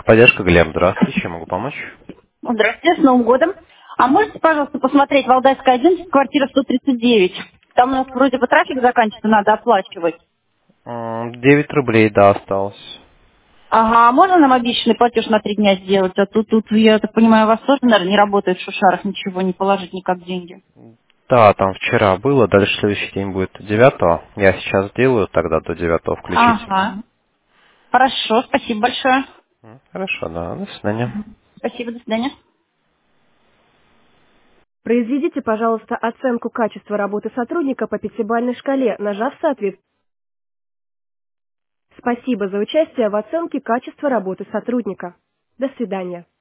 Техподдержка, Глеб, здравствуйте, чем могу помочь? Здравствуйте, с Новым годом. А можете, пожалуйста, посмотреть Валдайская 1, квартира 139? Там у нас вроде бы трафик заканчивается, надо оплачивать. 9 рублей, да, осталось. Ага, а можно нам обещанный платеж на 3 дня сделать? А тут, я так понимаю, у вас тоже, наверное, не работает в Шушарах, ничего не положить никак деньги. Да, там вчера было, дальше следующий день будет 9. Я сейчас делаю тогда до 9 включительно. Ага. Хорошо, спасибо большое. Хорошо, да, до свидания. Спасибо, до свидания. Произведите, пожалуйста, оценку качества работы сотрудника по пятибалльной шкале, нажав соответственно. Спасибо за участие в оценке качества работы сотрудника. До свидания.